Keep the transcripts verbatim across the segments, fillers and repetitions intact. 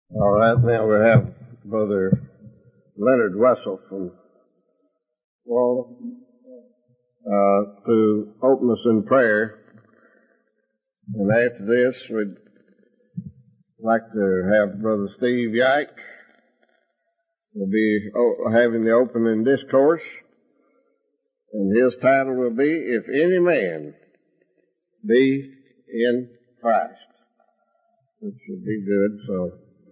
All right, now we have Brother Leonard Wessel from Florida uh, to open us in prayer. And after this, we'd like to have Brother Steve Yike. We'll be having the opening discourse, and his title will be, If Any Man Be in Christ. Which should be good, so...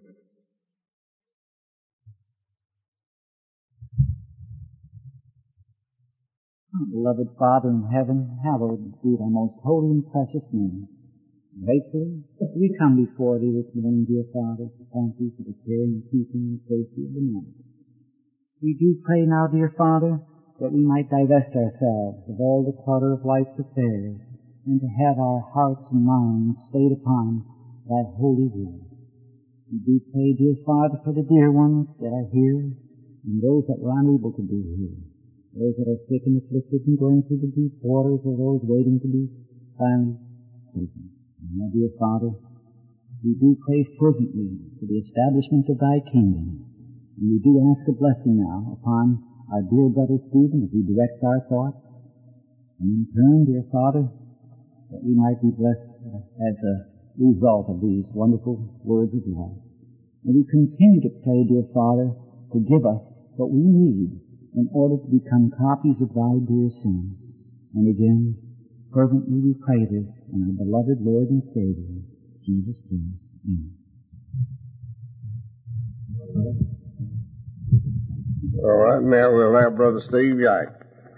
Beloved Father in heaven, hallowed be thy most holy and precious name. Gratefully, we come before thee this morning, dear Father, to thank thee for the care and keeping and safety of the night. We do pray now, dear Father, that we might divest ourselves of all the clutter of life's affairs, and to have our hearts and minds stayed upon thy holy will. We do pray, dear Father, for the dear ones that are here, and those that were unable to be here. Those that are sick and afflicted and going through the deep waters, or those waiting to be found taken. My dear Father, we do pray fervently for the establishment of thy kingdom. And we do ask a blessing now upon our dear brother Stephen as he directs our thoughts. And in turn, dear Father, that we might be blessed as a result of these wonderful words of life. And we continue to pray, dear Father, to give us what we need in order to become copies of thy dear Son. And again, fervently we pray this in our beloved Lord and Savior, Jesus Christ. Amen. All right, now we'll have Brother Steve Yike.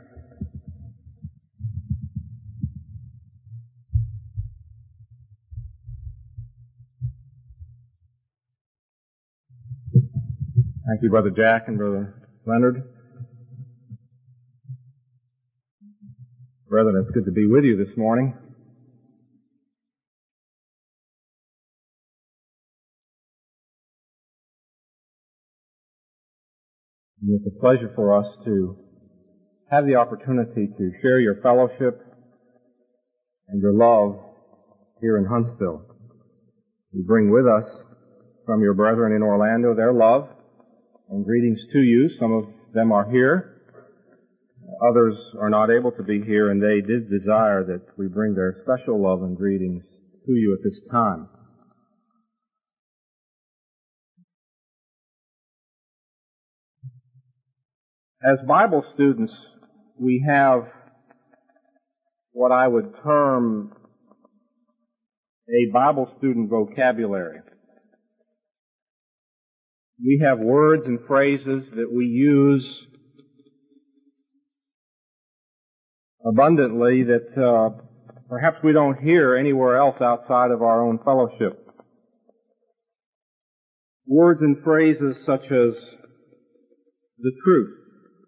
Thank you, Brother Jack and Brother Leonard. Brethren, it's good to be with you this morning. And it's a pleasure for us to have the opportunity to share your fellowship and your love here in Huntsville. We bring with us from your brethren in Orlando their love and greetings to you. Some of them are here. Others are not able to be here, and they did desire that we bring their special love and greetings to you at this time. As Bible students, we have what I would term a Bible student vocabulary. We have words and phrases that we use abundantly that uh, perhaps we don't hear anywhere else outside of our own fellowship. Words and phrases such as the truth,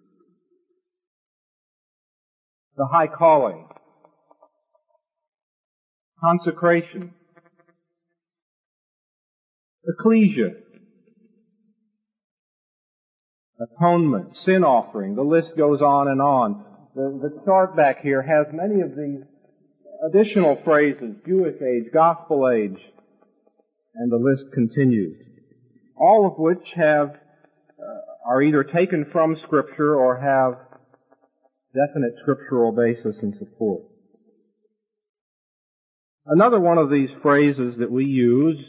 the high calling, consecration, ecclesia, atonement, sin offering. The list goes on and on. The, the chart back here has many of these additional phrases, Jewish age, gospel age, and the list continues. All of which have, uh, are either taken from Scripture or have definite scriptural basis and support. Another one of these phrases that we use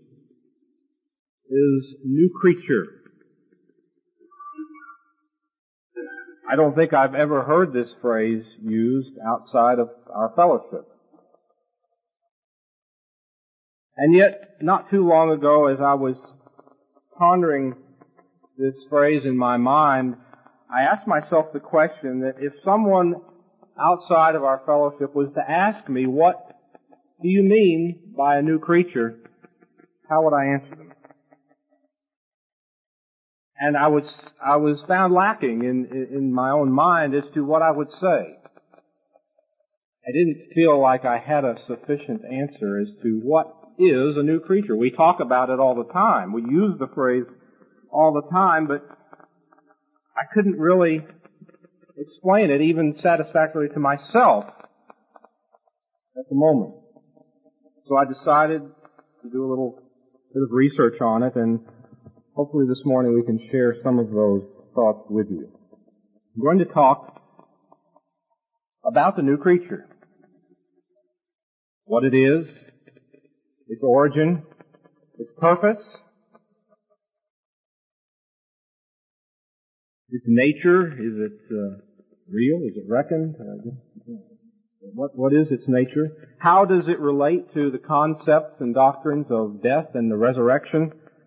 is new creature. I don't think I've ever heard this phrase used outside of our fellowship. And yet, not too long ago, as I was pondering this phrase in my mind, I asked myself the question that if someone outside of our fellowship was to ask me, what do you mean by a new creature, how would I answer them? And I was, I was found lacking in, in my own mind as to what I would say. I didn't feel like I had a sufficient answer as to what is a new creature. We talk about it all the time. We use the phrase all the time, but I couldn't really explain it even satisfactorily to myself at the moment. So I decided to do a little bit of research on it, and hopefully this morning we can share some of those thoughts with you. I'm going to talk about the new creature. What it is, its origin, its purpose, its nature. Is it uh, real? Is it reckoned? Uh, what, what is its nature? How does it relate to the concepts and doctrines of death and the resurrection?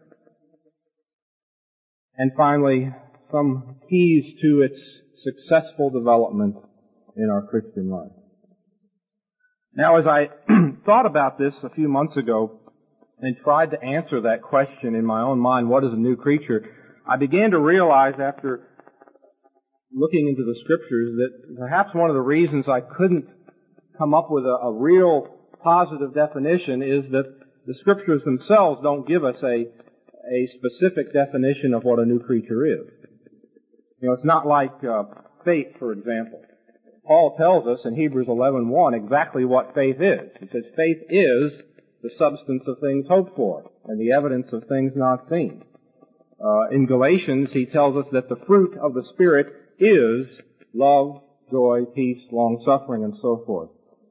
And finally, some keys to its successful development in our Christian life. Now, as I thought about this a few months ago and tried to answer that question in my own mind, what is a new creature, I began to realize after looking into the Scriptures that perhaps one of the reasons I couldn't come up with a, a real positive definition is that the Scriptures themselves don't give us a, a specific definition of what a new creature is. You know, it's not like uh, faith, for example. Paul tells us in Hebrews eleven one exactly what faith is. He says, faith is the substance of things hoped for and the evidence of things not seen. Uh, in Galatians, he tells us that the fruit of the Spirit is love, joy, peace, long-suffering, and so forth.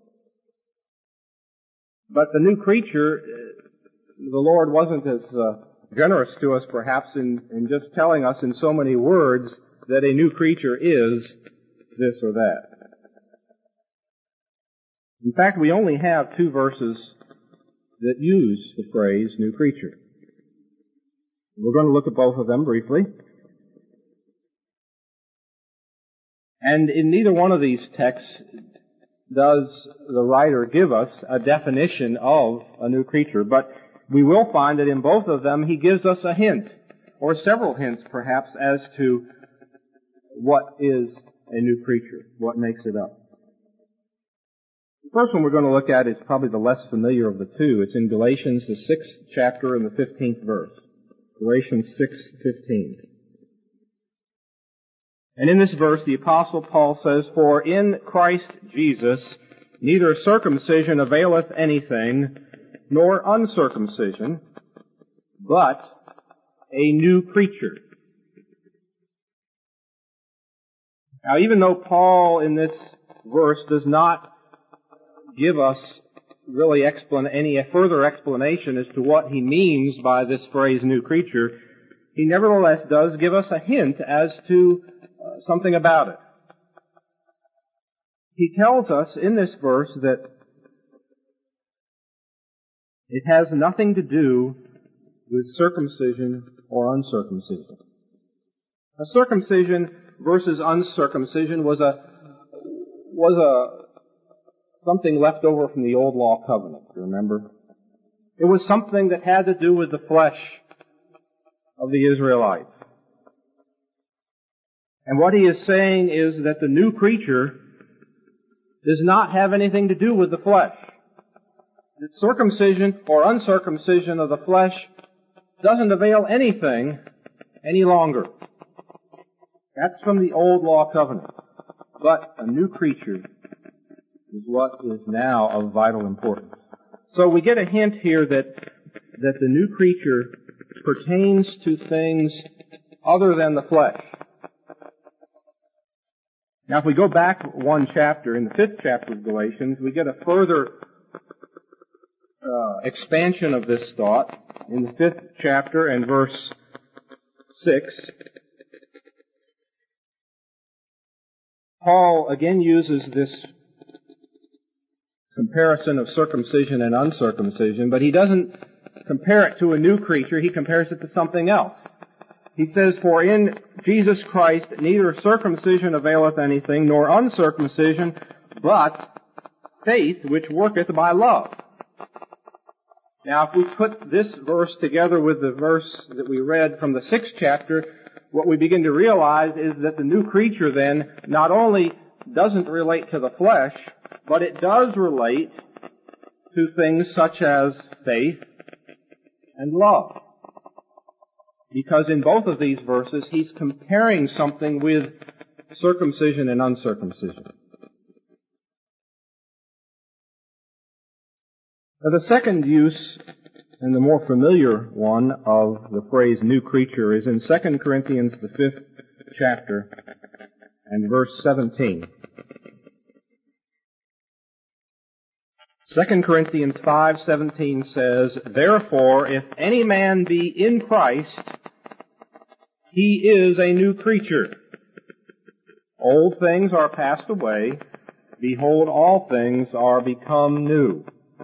But the new creature, the Lord wasn't as uh, generous to us perhaps in, in just telling us in so many words that a new creature is this or that. In fact, we only have two verses that use the phrase new creature. We're going to look at both of them briefly. And in neither one of these texts does the writer give us a definition of a new creature, but we will find that in both of them he gives us a hint, or several hints perhaps, as to what is a new creature, what makes it up. The first one we're going to look at is probably the less familiar of the two. It's in Galatians, the sixth chapter and the fifteenth verse. Galatians six fifteen. And in this verse, the Apostle Paul says, "For in Christ Jesus neither circumcision availeth anything, nor uncircumcision, but a new creature." Now, even though Paul in this verse does not give us really explan- any further explanation as to what he means by this phrase new creature, he nevertheless does give us a hint as to uh, something about it. He tells us in this verse that it has nothing to do with circumcision or uncircumcision. A circumcision versus uncircumcision was a was a something left over from the old law covenant, you remember? It was something that had to do with the flesh of the Israelites. And what he is saying is that the new creature does not have anything to do with the flesh. That circumcision or uncircumcision of the flesh doesn't avail anything any longer. That's from the old law covenant. But a new creature is what is now of vital importance. So we get a hint here that that the new creature pertains to things other than the flesh. Now, if we go back one chapter, in the fifth chapter of Galatians, we get a further uh, expansion of this thought in the fifth chapter and verse six. Paul again uses this comparison of circumcision and uncircumcision, but he doesn't compare it to a new creature, he compares it to something else. He says, "For in Jesus Christ neither circumcision availeth anything, nor uncircumcision, but faith which worketh by love." Now, if we put this verse together with the verse that we read from the sixth chapter, what we begin to realize is that the new creature then not only doesn't relate to the flesh, but it does relate to things such as faith and love. Because in both of these verses, he's comparing something with circumcision and uncircumcision. Now, the second use And the more familiar one of the phrase new creature is in Second Corinthians, the fifth chapter, and verse seventeen. Second Corinthians five seventeen says, "Therefore, if any man be in Christ, he is a new creature. Old things are passed away. Behold, all things are become new."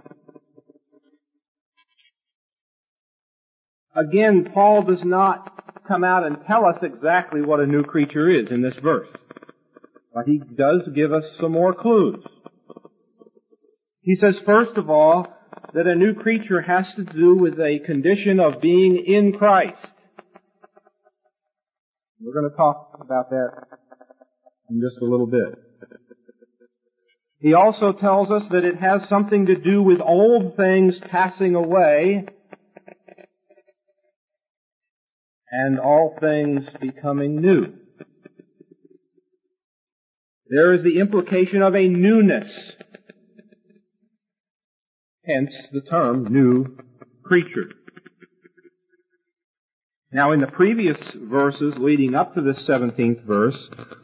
Again, Paul does not come out and tell us exactly what a new creature is in this verse, but he does give us some more clues. He says, first of all, that a new creature has to do with a condition of being in Christ. We're going to talk about that in just a little bit. He also tells us that it has something to do with old things passing away and all things becoming new. There is the implication of a newness. Hence the term new creature. Now in the previous verses leading up to this seventeenth verse,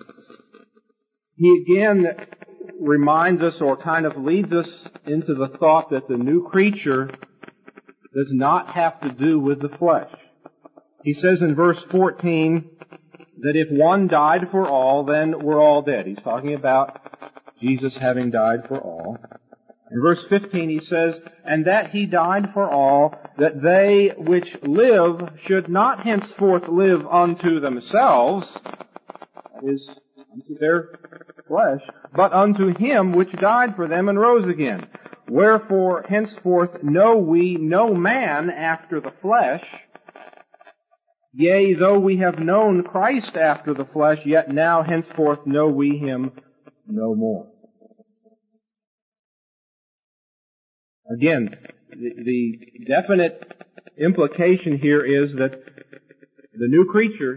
he again reminds us or kind of leads us into the thought that the new creature does not have to do with the flesh. He says in verse fourteen that if one died for all, then we're all dead. He's talking about Jesus having died for all. In verse fifteen he says, "And that he died for all, that they which live should not henceforth live unto themselves," that is, unto their flesh, "but unto him which died for them and rose again. Wherefore henceforth know we no man after the flesh. Yea, though we have known Christ after the flesh, yet now henceforth know we him no more." Again, the, the definite implication here is that the new creature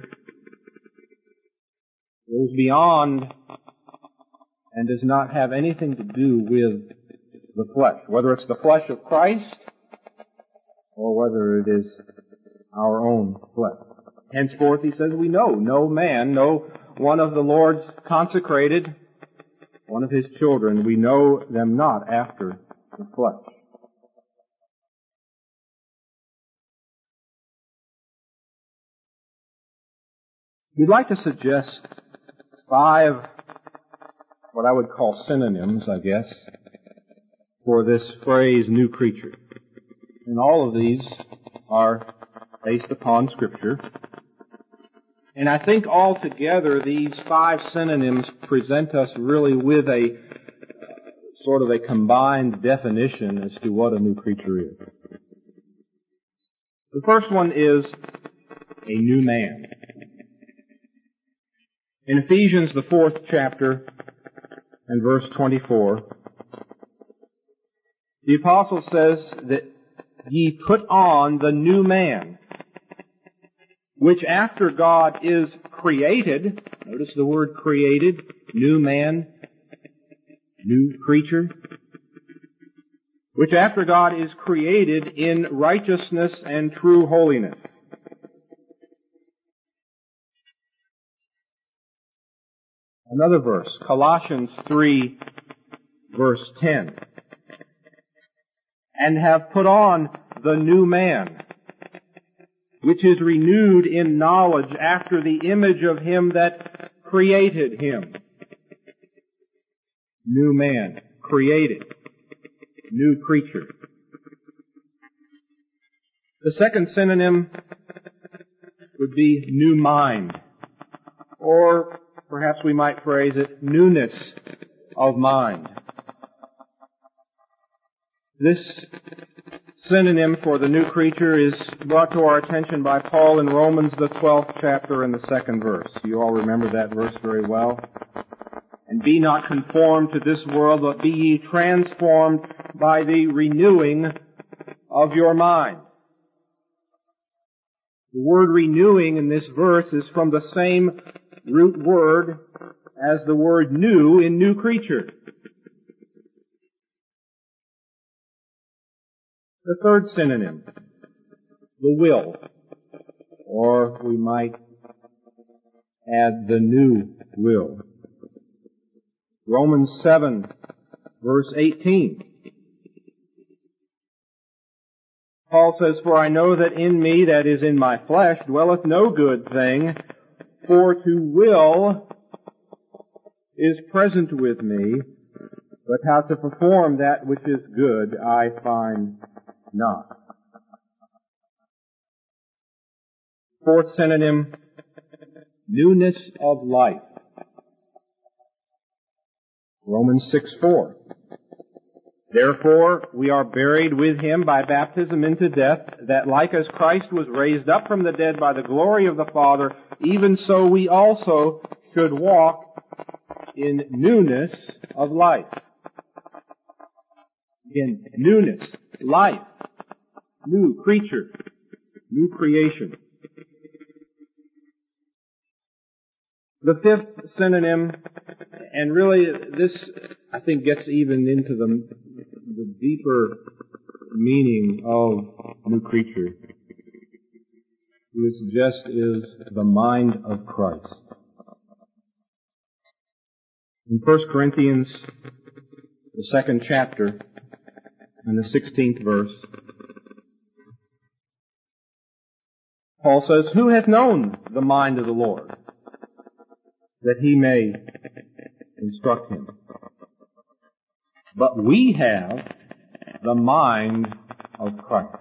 goes beyond and does not have anything to do with the flesh, whether it's the flesh of Christ or whether it is our own flesh. Henceforth, he says, we know no man, no one of the Lord's consecrated, one of his children, we know them not after the flesh. We'd like to suggest five, what I would call synonyms, I guess, for this phrase, new creature. And all of these are based upon Scripture. And I think altogether these five synonyms present us really with a sort of a combined definition as to what a new creature is. The first one is a new man. In Ephesians, the fourth chapter, and verse twenty-four, the apostle says that ye put on the new man, which after God is created, notice the word created, new man, new creature, which after God is created in righteousness and true holiness. Another verse, Colossians three, verse ten. And have put on the new man, which is renewed in knowledge after the image of him that created him. New man, created, new creature. The second synonym would be new mind, or perhaps we might phrase it, newness of mind. This synonym for the new creature is brought to our attention by Paul in Romans, the twelfth chapter and the second verse. You all remember that verse very well. And be not conformed to this world, but be ye transformed by the renewing of your mind. The word renewing in this verse is from the same root word as the word new in new creature. The third synonym, the will, or we might add the new will. Romans seven, verse eighteen. Paul says, "For I know that in me, that is in my flesh, dwelleth no good thing, for to will is present with me, but how to perform that which is good I find not." Fourth synonym, newness of life. Romans six four. "Therefore we are buried with him by baptism into death, that like as Christ was raised up from the dead by the glory of the Father, even so we also should walk in newness of life." In newness, life, new creature, new creation. The fifth synonym, and really this, I think, gets even into the, the deeper meaning of new creature, is just is the mind of Christ. In First Corinthians, the second chapter, and the sixteenth verse, Paul says, "Who hath known the mind of the Lord, that he may instruct him? But we have the mind of Christ."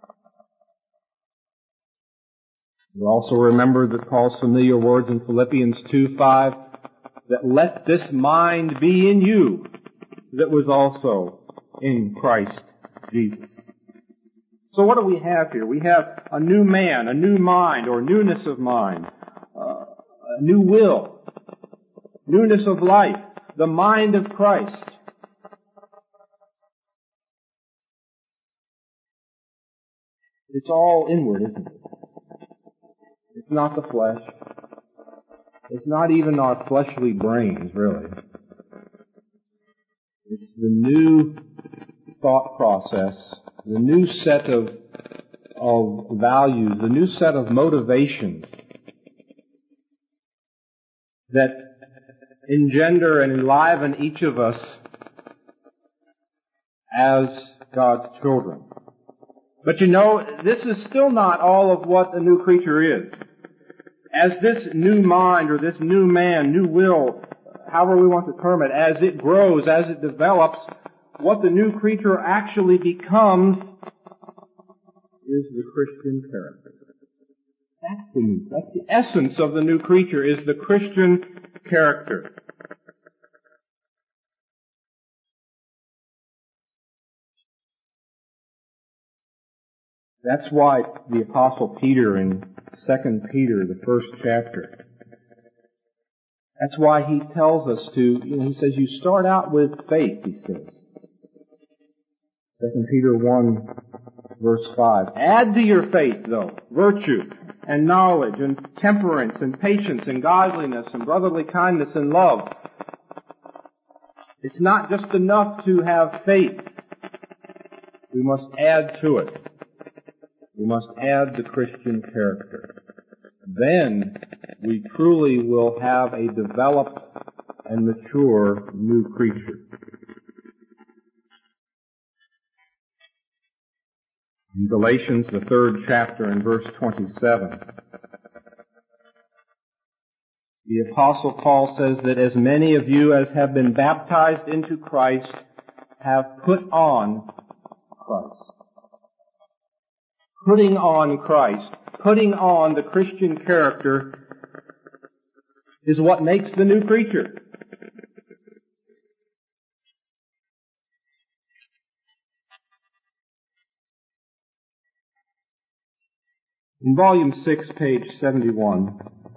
You also remember that Paul's familiar words in Philippians two five, that let this mind be in you that was also in Christ Jesus. So what do we have here? We have a new man, a new mind, or newness of mind, uh, a new will, newness of life, the mind of Christ. It's all inward, isn't it? It's not the flesh. It's not even our fleshly brains, really. It's the new thought process, the new set of, of values, the new set of motivations that engender and enliven each of us as God's children. But you know, this is still not all of what a new creature is. As this new mind or this new man, new will, however we want to term it, as it grows, as it develops, what the new creature actually becomes is the Christian character. That's the new, that's the essence of the new creature, is the Christian character. That's why the Apostle Peter in Second Peter, the first chapter, that's why he tells us to, you know, he says, you start out with faith, he says. Second Peter one, verse five. Add to your faith, though, virtue and knowledge and temperance and patience and godliness and brotherly kindness and love. It's not just enough to have faith. We must add to it. We must add the Christian character. Then we truly will have a developed and mature new creature. In Galatians, the third chapter, and verse twenty-seven, the Apostle Paul says that as many of you as have been baptized into Christ have put on Christ. Putting on Christ, putting on the Christian character is what makes the new creature. In volume six, page seventy-one,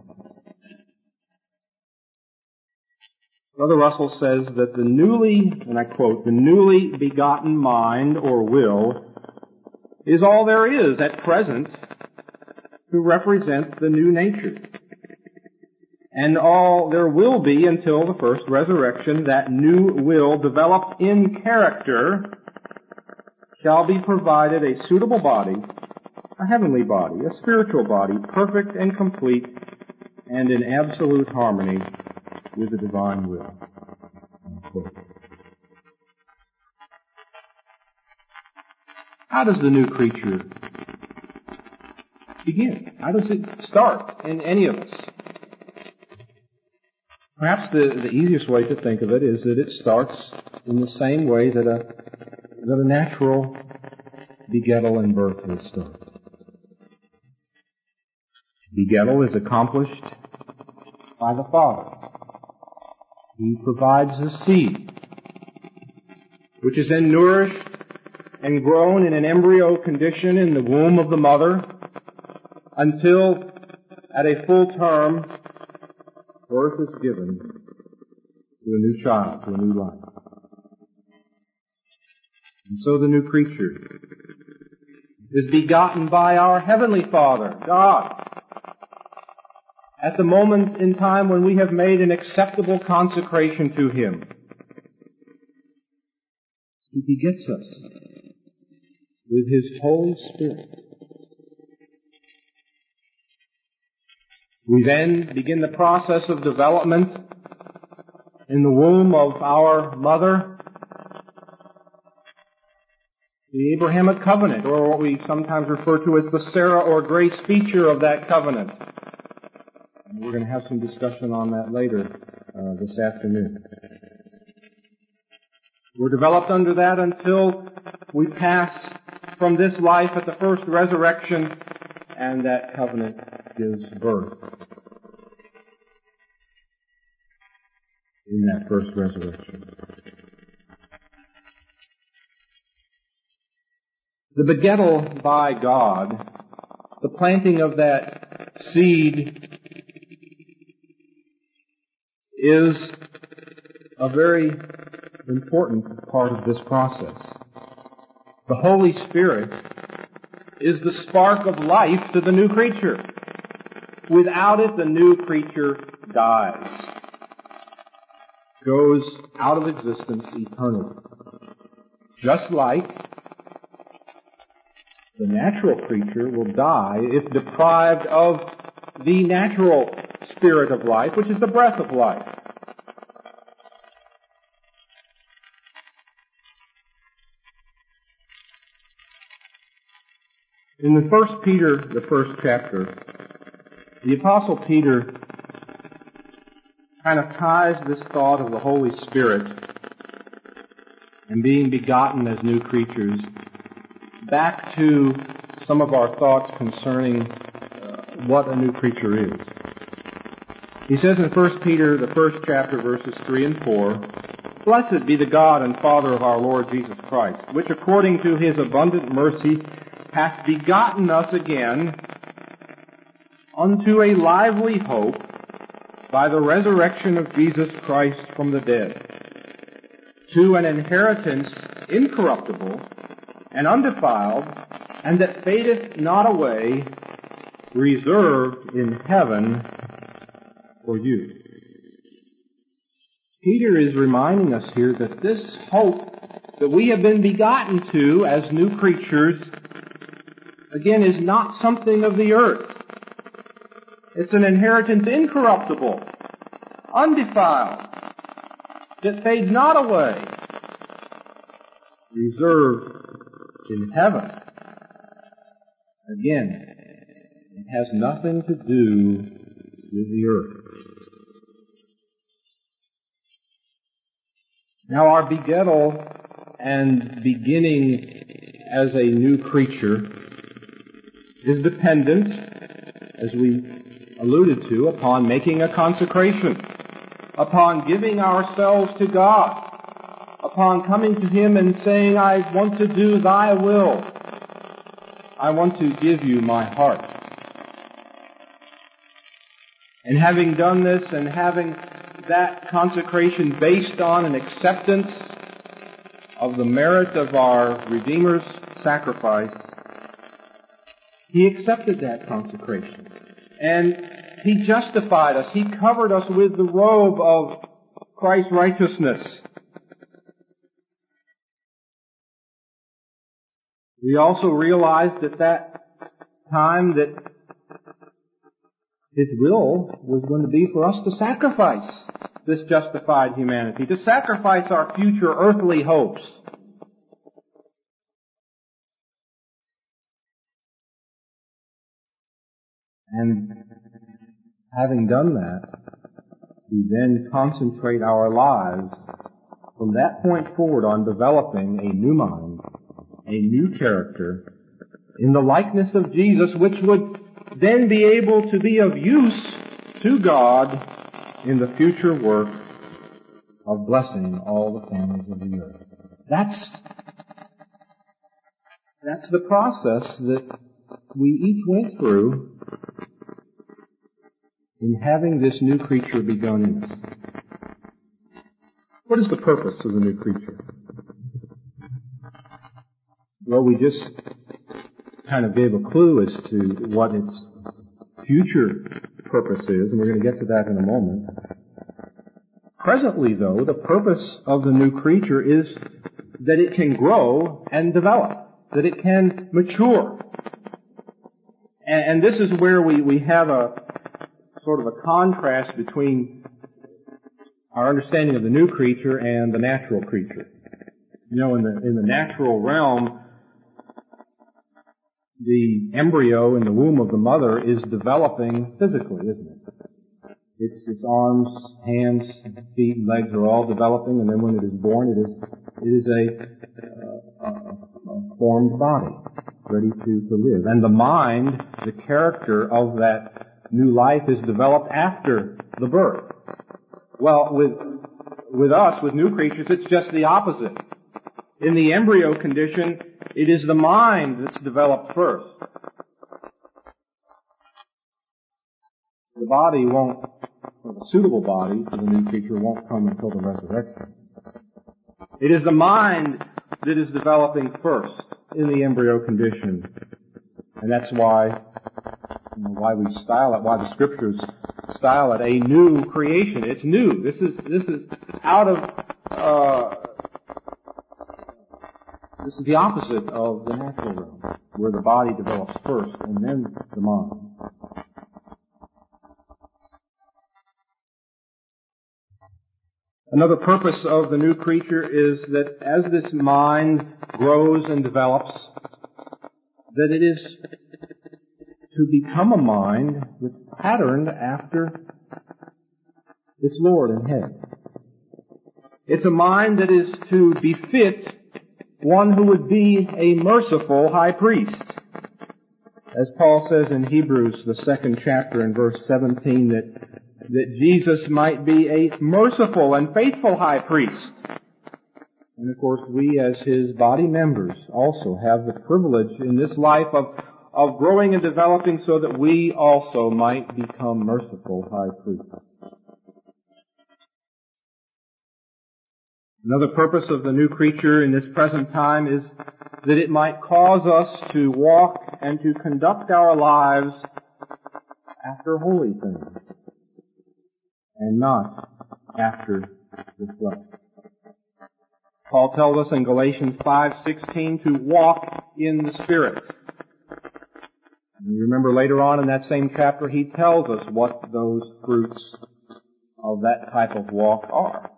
Brother Russell says that the newly, and I quote, the newly begotten mind or will is all there is at present to represent the new nature. And all there will be until the first resurrection, that new will developed in character shall be provided a suitable body, a heavenly body, a spiritual body, perfect and complete, and in absolute harmony with the divine will. Unquote. How does the new creature begin? How does it start in any of us? Perhaps the, the easiest way to think of it is that it starts in the same way that a, that a natural begettal and birth will start. Begettal is accomplished by the Father. He provides the seed, which is then nourished and grown in an embryo condition in the womb of the mother until, at a full term, birth is given to a new child, to a new life. And so the new creature is begotten by our Heavenly Father, God, at the moment in time when we have made an acceptable consecration to Him. He begets us with His Holy Spirit. We then begin the process of development in the womb of our mother, the Abrahamic covenant, or what we sometimes refer to as the Sarah or grace feature of that covenant. And we're going to have some discussion on that later uh, this afternoon. We're developed under that until we pass from this life at the first resurrection, and that covenant gives birth in that first resurrection. The begettal by God, the planting of that seed, is a very important part of this process. The Holy Spirit is the spark of life to the new creature. Without it, the new creature dies, goes out of existence eternally. Just like the natural creature will die if deprived of the natural spirit of life, which is the breath of life. In the first Peter, the first chapter, the Apostle Peter kind of ties this thought of the Holy Spirit and being begotten as new creatures back to some of our thoughts concerning uh, what a new creature is. He says in First Peter, the first chapter, verses three and four, "Blessed be the God and Father of our Lord Jesus Christ, which according to His abundant mercy hath begotten us again unto a lively hope by the resurrection of Jesus Christ from the dead, to an inheritance incorruptible and undefiled, and that fadeth not away, reserved in heaven for you." Peter is reminding us here that this hope that we have been begotten to as new creatures, again, is not something of the earth. It's an inheritance incorruptible, undefiled, that fades not away, reserved in heaven. Again, it has nothing to do with the earth. Now, our begettal and beginning as a new creature is dependent, as we alluded to, upon making a consecration, upon giving ourselves to God, upon coming to Him and saying, "I want to do Thy will. I want to give you my heart." And having done this and having that consecration based on an acceptance of the merit of our Redeemer's sacrifice, He accepted that consecration. And He justified us. He covered us with the robe of Christ's righteousness. We also realized at that time that His will was going to be for us to sacrifice this justified humanity, to sacrifice our future earthly hopes. And having done that, we then concentrate our lives from that point forward on developing a new mind, a new character, in the likeness of Jesus, which would then be able to be of use to God in the future work of blessing all the families of the earth. That's, that's the process that we each went through in having this new creature begun in us. What is the purpose of the new creature? Well, we just kind of gave a clue as to what its future purpose is, and we're going to get to that in a moment. Presently, though, the purpose of the new creature is that it can grow and develop, that it can mature. And, and this is where we, we have a sort of a contrast between our understanding of the new creature and the natural creature. You know, in the, in the natural realm, the embryo in the womb of the mother is developing physically, isn't it? Its, its arms, hands, feet, and legs are all developing, and then when it is born, it is, it is a, uh, a, a formed body, ready to, to live. And the mind, the character of that new life is developed after the birth. Well, with, with us, with new creatures, it's just the opposite. In the embryo condition, it is the mind that's developed first. The body won't, or the suitable body for the new creature won't come until the resurrection. It is the mind that is developing first in the embryo condition. And that's why, you know, why we style it, why the scriptures style it a new creation. It's new. This is, this is out of, uh, this is the opposite of the natural realm, where the body develops first and then the mind. Another purpose of the new creature is that as this mind grows and develops, that it is to become a mind that's patterned after its Lord and Head. It's a mind that is to befit one who would be a merciful high priest. As Paul says in Hebrews, the second chapter in verse seventeen, that, that Jesus might be a merciful and faithful high priest. And of course, we as His body members also have the privilege in this life of, of growing and developing so that we also might become merciful high priests. Another purpose of the new creature in this present time is that it might cause us to walk and to conduct our lives after holy things and not after the flesh. Paul tells us in Galatians five sixteen to walk in the Spirit. And you remember later on in that same chapter he tells us what those fruits of that type of walk are.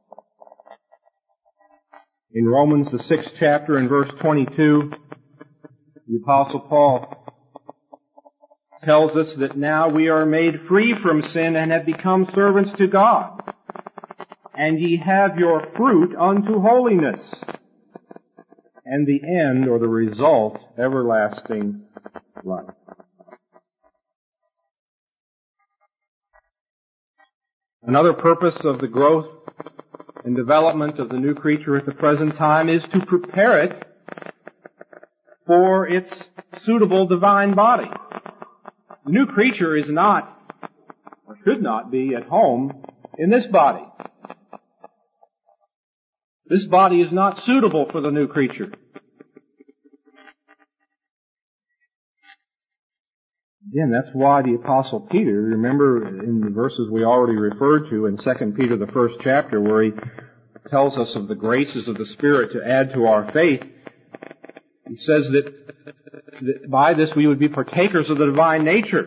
In Romans, the sixth chapter, in verse twenty-two, the Apostle Paul tells us that now we are made free from sin and have become servants to God. And ye have your fruit unto holiness, and the end, or the result, everlasting life. Another purpose of the growth and development of the new creature at the present time is to prepare it for its suitable divine body. The new creature is not, or should not be, at home in this body. This body is not suitable for the new creature. Again, that's why the Apostle Peter, remember in the verses we already referred to in Second Peter, the first chapter, where he tells us of the graces of the Spirit to add to our faith, He says that, that by this we would be partakers of the divine nature.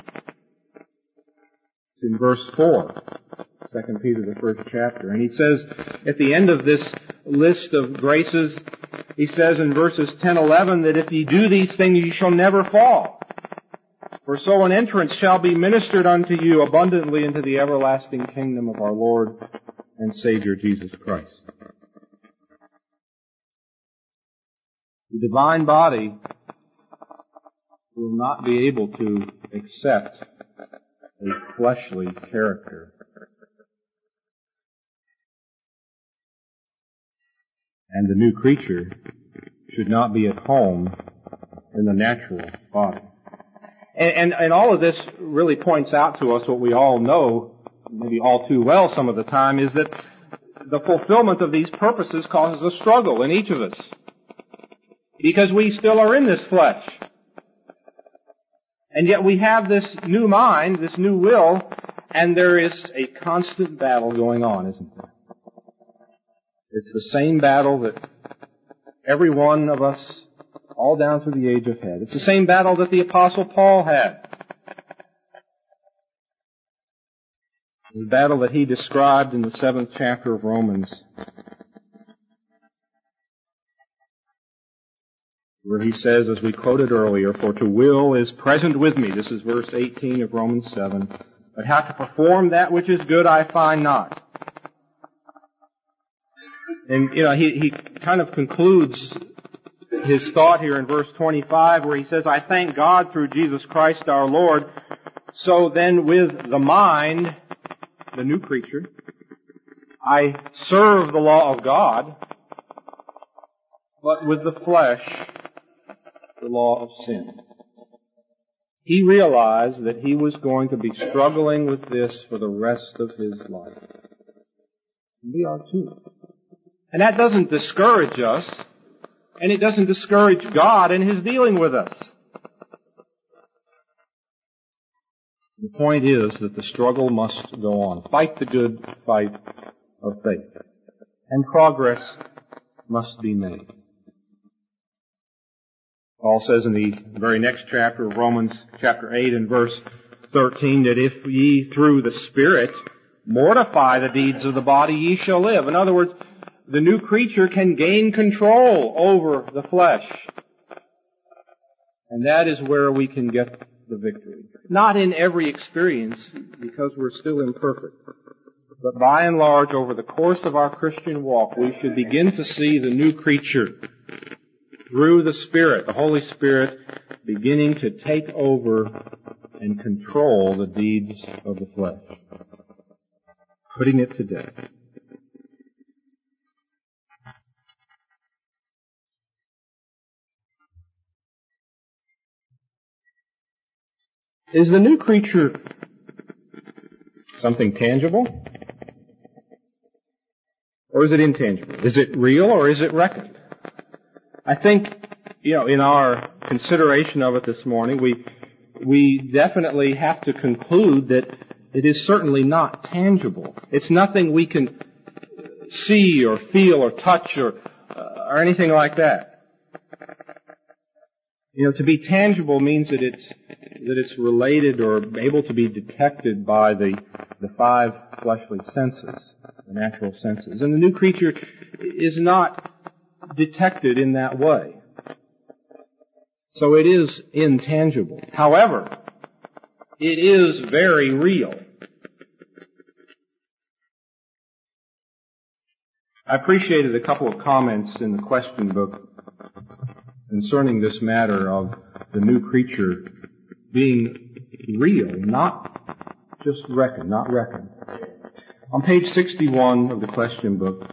It's in verse four, Second Peter, the first chapter. And he says at the end of this list of graces, he says in verses ten, eleven, that if ye do these things, ye shall never fall. For so an entrance shall be ministered unto you abundantly into the everlasting kingdom of our Lord and Savior Jesus Christ. The divine body will not be able to accept a fleshly character. And the new creature should not be at home in the natural body. And, and, and all of this really points out to us what we all know, maybe all too well some of the time, is that the fulfillment of these purposes causes a struggle in each of us. Because we still are in this flesh. And yet we have this new mind, this new will, and there is a constant battle going on, isn't there? It's the same battle that every one of us, all down through the age have had. It's the same battle that the Apostle Paul had. The battle that he described in the seventh chapter of Romans, where he says, as we quoted earlier, for to will is present with me. This is verse eighteen of Romans seven. But how to perform that which is good I find not. And, you know, he, he kind of concludes his thought here in verse twenty-five where he says, I thank God through Jesus Christ our Lord. So then with the mind, the new creature, I serve the law of God, but with the flesh, the law of sin. He realized that he was going to be struggling with this for the rest of his life. We are too. And that doesn't discourage us, and it doesn't discourage God in His dealing with us. The point is that the struggle must go on. Fight the good fight of faith. And progress must be made. Paul says in the very next chapter of Romans, chapter eight and verse thirteen, that if ye through the Spirit mortify the deeds of the body, ye shall live. In other words, the new creature can gain control over the flesh. And that is where we can get the victory. Not in every experience, because we're still imperfect. But by and large, over the course of our Christian walk, we should begin to see the new creature through the Spirit, the Holy Spirit, beginning to take over and control the deeds of the flesh. Putting it to death. Is the new creature something tangible? Or is it intangible? Is it real or is it reckoned? I think, you know, in our consideration of it this morning, we, we definitely have to conclude that it is certainly not tangible. It's nothing we can see or feel or touch or, uh, or anything like that. You know, to be tangible means that it's, that it's related or able to be detected by the, the five fleshly senses, the natural senses. And the new creature is not detected in that way. So it is intangible. However, it is very real. I appreciated a couple of comments in the question book concerning this matter of the new creature being real, not just reckoned, not reckoned. On page sixty-one of the question book,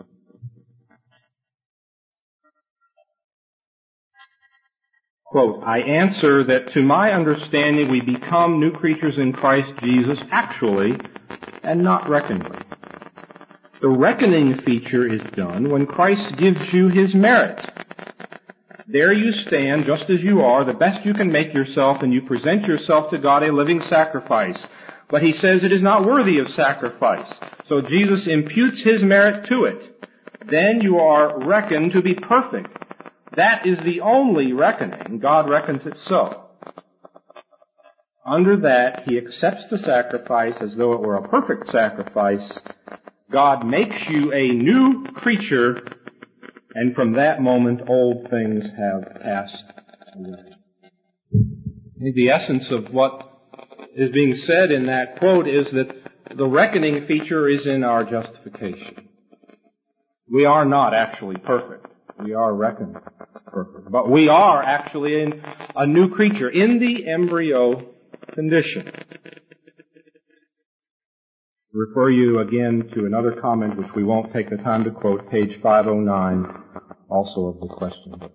quote, I answer that to my understanding we become new creatures in Christ Jesus actually and not reckonedly. The reckoning feature is done when Christ gives you His merit. There you stand just as you are, the best you can make yourself, and you present yourself to God a living sacrifice. But He says it is not worthy of sacrifice. So Jesus imputes His merit to it. Then you are reckoned to be perfect. That is the only reckoning. God reckons it so. Under that, He accepts the sacrifice as though it were a perfect sacrifice. God makes you a new creature, and from that moment, old things have passed away. I think the essence of what is being said in that quote is that the reckoning feature is in our justification. We are not actually perfect. We are reckoned perfect. But we are actually in a new creature, in the embryo condition. Refer you again to another comment which we won't take the time to quote, page five oh nine, also of the question book.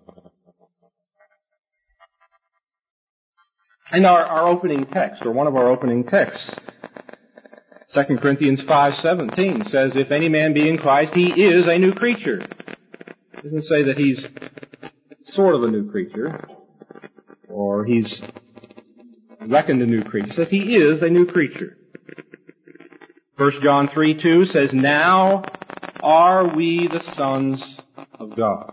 In our, our opening text, or one of our opening texts, Second Corinthians five seventeen says, if any man be in Christ, he is a new creature. It doesn't say that he's sort of a new creature, or he's reckoned a new creature. It says he is a new creature. First John three two says, now are we the sons of God.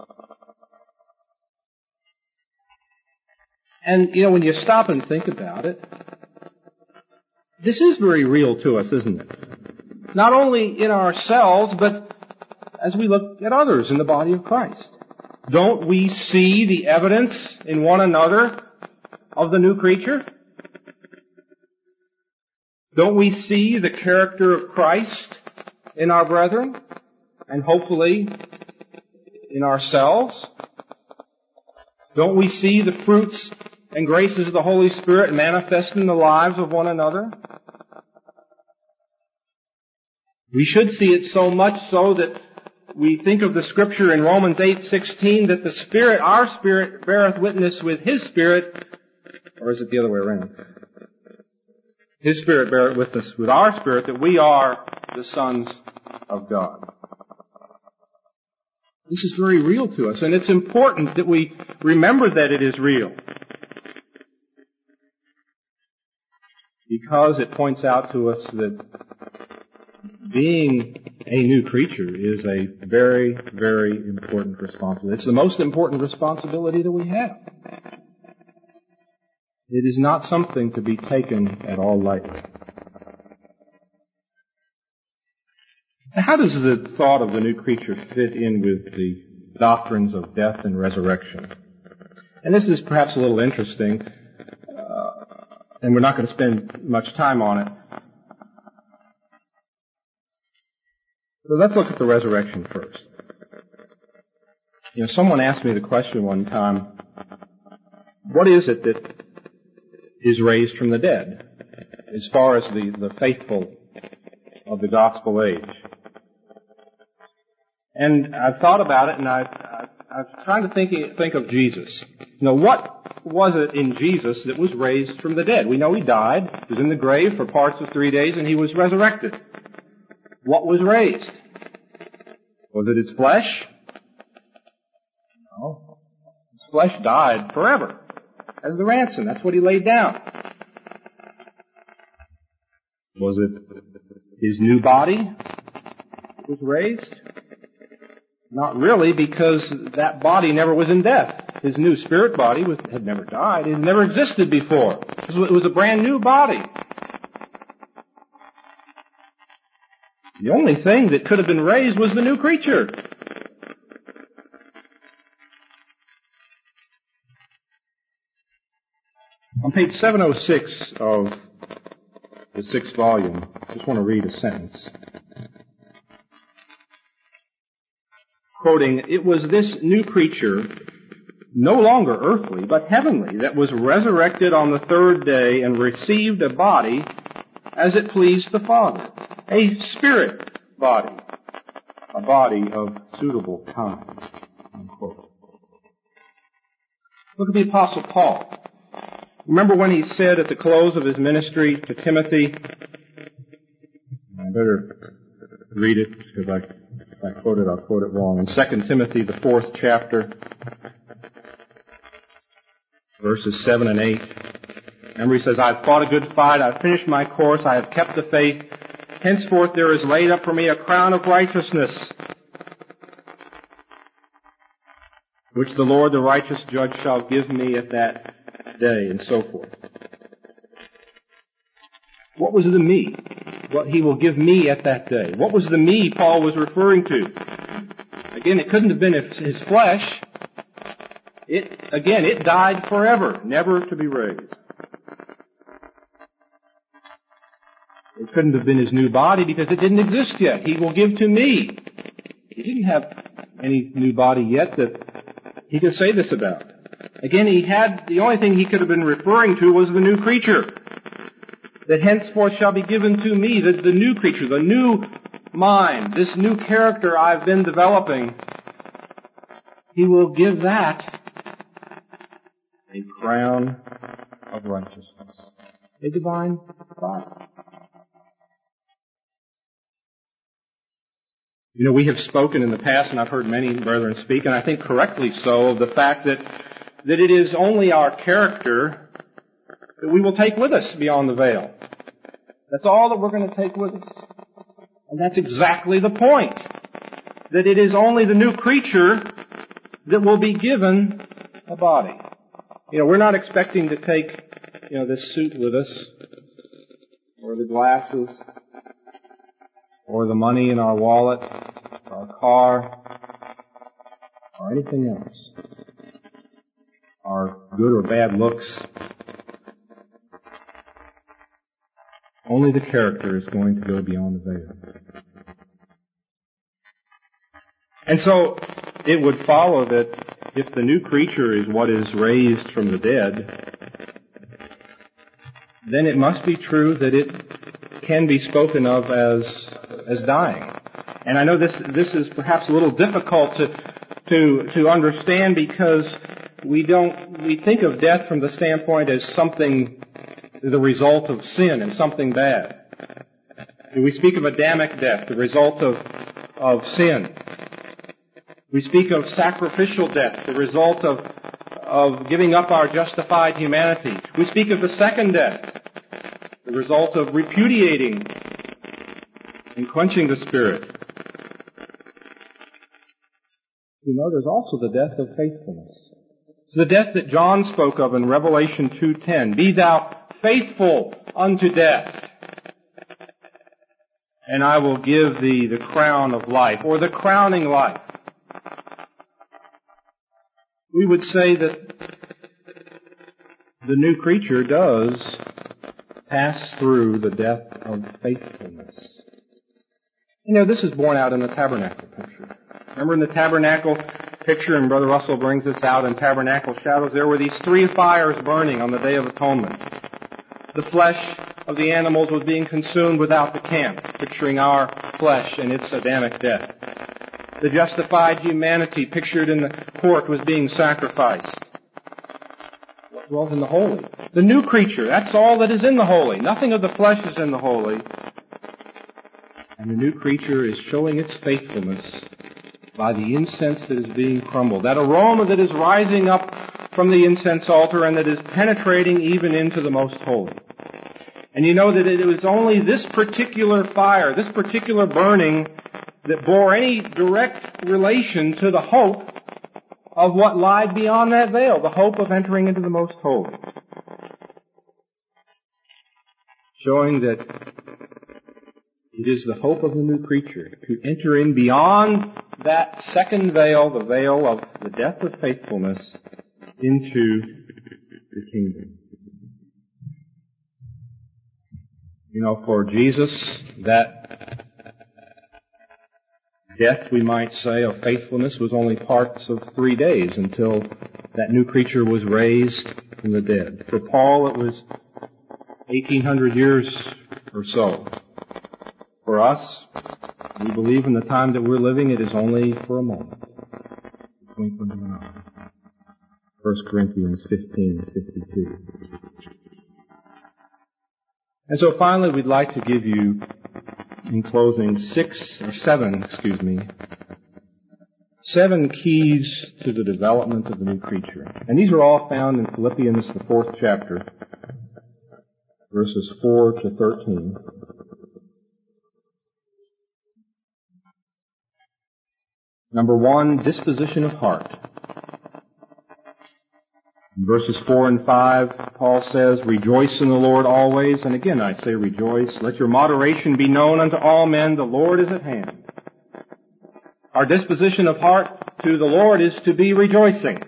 And, you know, when you stop and think about it, this is very real to us, isn't it? Not only in ourselves, but as we look at others in the body of Christ. Don't we see the evidence in one another of the new creature? Don't we see the character of Christ in our brethren, and hopefully in ourselves? Don't we see the fruits and graces of the Holy Spirit manifest in the lives of one another? We should see it so much so that we think of the scripture in Romans eight sixteen that the Spirit, our Spirit, beareth witness with His Spirit, or is it the other way around? His Spirit beareth witness with our spirit that we are the sons of God. This is very real to us, and it's important that we remember that it is real. Because it points out to us that being a new creature is a very, very important responsibility. It's the most important responsibility that we have. It is not something to be taken at all lightly. Now, how does the thought of the new creature fit in with the doctrines of death and resurrection? And this is perhaps a little interesting, uh, and we're not going to spend much time on it. So let's look at the resurrection first. You know, someone asked me the question one time, what is it that is raised from the dead, as far as the, the faithful of the gospel age? And I've thought about it, and I, I, I was trying to think, think of Jesus. You know, what was it in Jesus that was raised from the dead? We know He died, He was in the grave for parts of three days, and He was resurrected. What was raised? Was it His flesh? No. His flesh died forever as the ransom. That's what He laid down. Was it His new body that was raised? Not really, because that body never was in death. His new spirit body was, had never died. It had never existed before. It was a brand new body. The only thing that could have been raised was the new creature. On page seven oh six of the sixth volume, I just want to read a sentence. Quoting, "It was this new creature, no longer earthly, but heavenly, that was resurrected on the third day and received a body as it pleased the Father. A spirit body, a body of suitable kind." Unquote. Look at the Apostle Paul. Remember when he said at the close of his ministry to Timothy, I better read it because I, if I quote it, I'll quote it wrong. In Second Timothy, the fourth chapter, verses seven and eight. Remember he says, "I have fought a good fight, I have finished my course, I have kept the faith. Henceforth there is laid up for me a crown of righteousness, which the Lord, the righteous judge, shall give me at that day, and so forth. What was the me? What he will give me at that day. What was the me Paul was referring to? Again, it couldn't have been his flesh. It, again, it died forever, never to be raised. It couldn't have been his new body because it didn't exist yet. He will give to me. He didn't have any new body yet that he could say this about. Again, he had, the only thing he could have been referring to was the new creature. That henceforth shall be given to me, the, the new creature, the new mind, this new character I've been developing. He will give that a crown of righteousness, a divine body. You know, we have spoken in the past, and I've heard many brethren speak, and I think correctly so, of the fact that, that it is only our character that we will take with us beyond the veil. That's all that we're going to take with us. And that's exactly the point. That it is only the new creature that will be given a body. You know, we're not expecting to take, you know, this suit with us, or the glasses, or the money in our wallet, or our car, or anything else. Our good or bad looks. Only the character is going to go beyond the veil. And so, it would follow that if the new creature is what is raised from the dead, then it must be true that it can be spoken of as as dying. And I know this this is perhaps a little difficult to to to understand because we don't we think of death from the standpoint as something, the result of sin and something bad. We speak of Adamic death, the result of of sin. We speak of sacrificial death, the result of of giving up our justified humanity. We speak of the second death, the result of repudiating and quenching the Spirit. You know, there's also the death of faithfulness. It's the death that John spoke of in Revelation two ten. Be thou faithful unto death, and I will give thee the crown of life, or the crowning life. We would say that the new creature does pass through the death of faithfulness. You know, this is borne out in the tabernacle picture. Remember in the tabernacle picture, and Brother Russell brings this out in Tabernacle Shadows, there were these three fires burning on the Day of Atonement. The flesh of the animals was being consumed without the camp, picturing our flesh and its Adamic death. The justified humanity pictured in the court was being sacrificed. What dwells in the holy? The new creature, that's all that is in the holy. Nothing of the flesh is in the holy. And the new creature is showing its faithfulness by the incense that is being crumbled. That aroma that is rising up from the incense altar and that is penetrating even into the most holy. And you know that it was only this particular fire, this particular burning, that bore any direct relation to the hope of what lied beyond that veil, the hope of entering into the most holy. Showing that it is the hope of the new creature to enter in beyond that second veil, the veil of the death of faithfulness, into the kingdom. You know, for Jesus, that death, we might say, of faithfulness was only parts of three days until that new creature was raised from the dead. For Paul, it was eighteen hundred years or so. For us, we believe in the time that we're living, it is only for a moment. First Corinthians fifteen fifty-two. And so finally, we'd like to give you, in closing, six, or seven, excuse me, seven keys to the development of the new creature. And these are all found in Philippians, the fourth chapter, verses four to thirteen. Number one, disposition of heart. In verses four and five, Paul says, "Rejoice in the Lord always." And again I say rejoice. "Let your moderation be known unto all men. The Lord is at hand." Our disposition of heart to the Lord is to be rejoicing.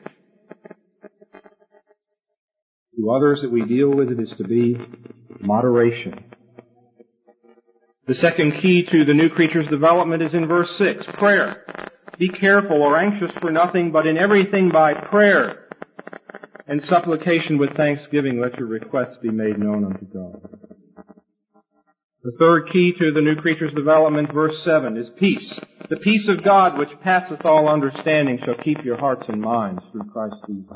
To others that we deal with, it is to be moderation. The second key to the new creature's development is in verse six, prayer. "Be careful or anxious for nothing, but in everything by prayer and supplication with thanksgiving, let your requests be made known unto God." The third key to the new creature's development, verse seven, is peace. "The peace of God, which passeth all understanding, shall keep your hearts and minds through Christ Jesus."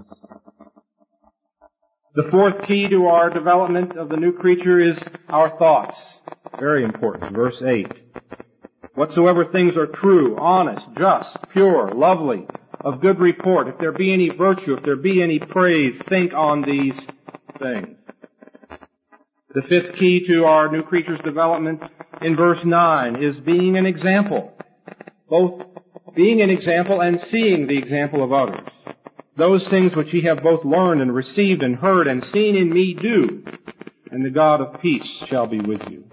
The fourth key to our development of the new creature is our thoughts. Very important. Verse eight. "Whatsoever things are true, honest, just, pure, lovely, of good report, if there be any virtue, if there be any praise, think on these things." The fifth key to our new creature's development in verse nine is being an example. Both being an example and seeing the example of others. "Those things which ye have both learned and received and heard and seen in me do, and the God of peace shall be with you."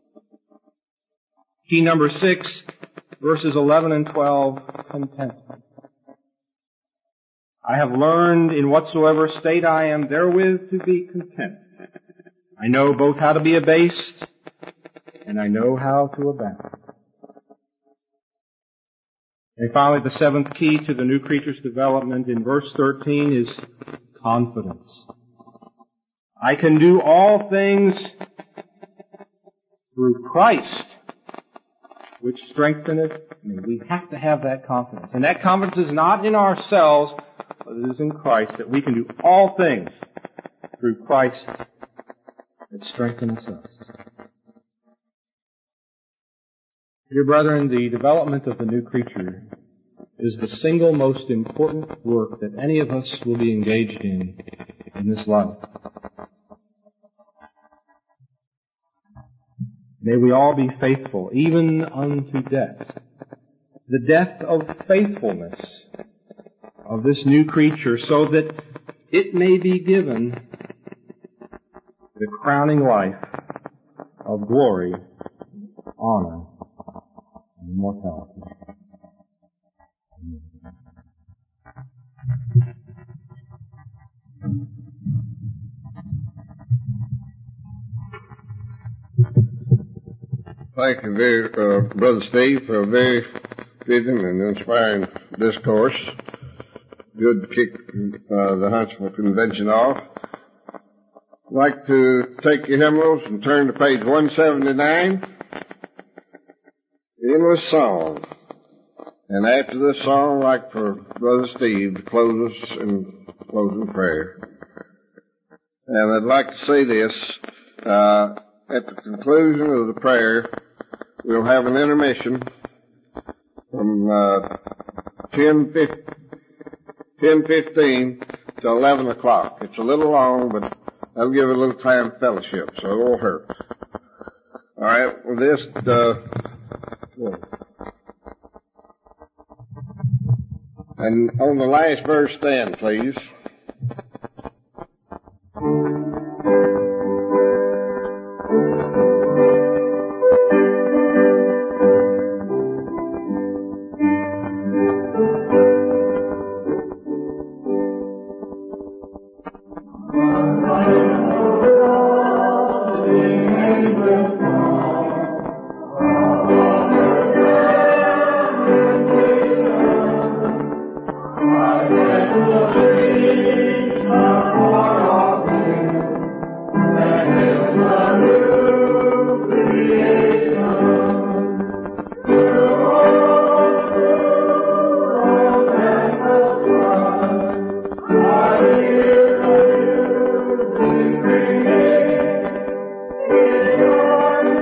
Key number six, verses eleven and twelve, contentment. "I have learned in whatsoever state I am therewith to be content. I know both how to be abased, and I know how to abound." And finally, the seventh key to the new creature's development in verse thirteen is confidence. "I can do all things through Christ, which strengtheneth me." We have to have that confidence. And that confidence is not in ourselves, but it is in Christ, that we can do all things through Christ that strengthens us. Dear brethren, the development of the new creature is the single most important work that any of us will be engaged in in this life. May we all be faithful, even unto death. The death of faithfulness of this new creature, so that it may be given the crowning life of glory, honor, and immortality. Thank you, very, uh, Brother Steve, for a very fitting and inspiring discourse. Good to kick uh, the Huntsville Convention off. I'd like to take your hymnals and turn to page one seventy-nine. Endless Song. And after this song, I'd like for Brother Steve to close us in closing prayer. And I'd like to say this, uh, at the conclusion of the prayer, we'll have an intermission from uh, ten fifteen to eleven o'clock. It's a little long, but that'll give it a little time for fellowship, so it won't hurt. All right, well, this, uh, and on the last verse, stand, please. Your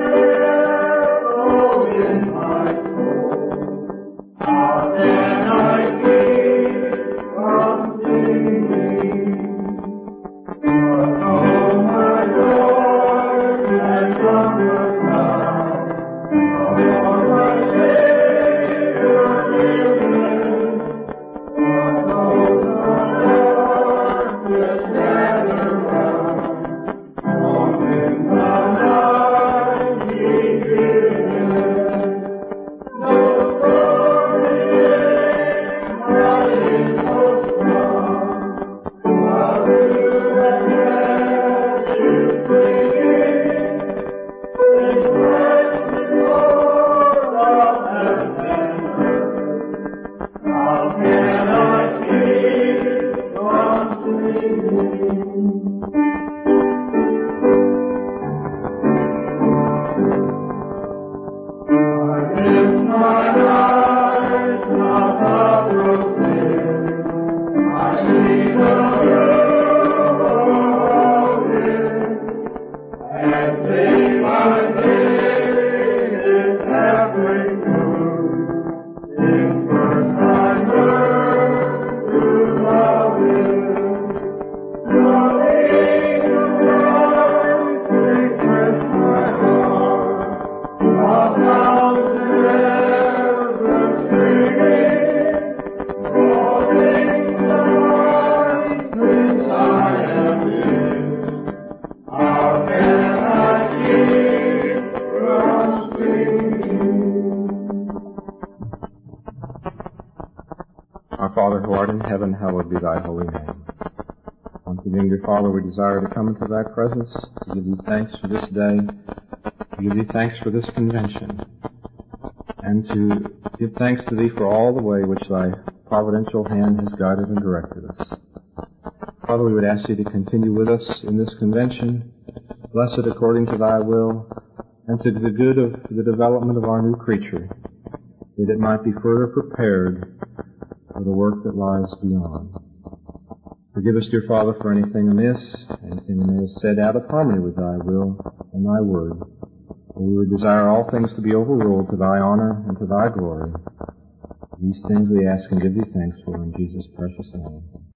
Our Father who art in heaven, hallowed be thy holy name. Once again, dear Father, we desire to come into thy presence, to give thee thanks for this day, to give thee thanks for this convention, and to give thanks to thee for all the way which thy providential hand has guided and directed us. Father, we would ask thee to continue with us in this convention, bless it according to thy will, and to the good of the development of our new creature, that it might be further prepared for the work that lies beyond. Forgive us, dear Father, for anything amiss, anything that is said out of harmony with thy will and thy word. For we would desire all things to be overruled to thy honor and to thy glory. These things we ask and give thee thanks for in Jesus' precious name.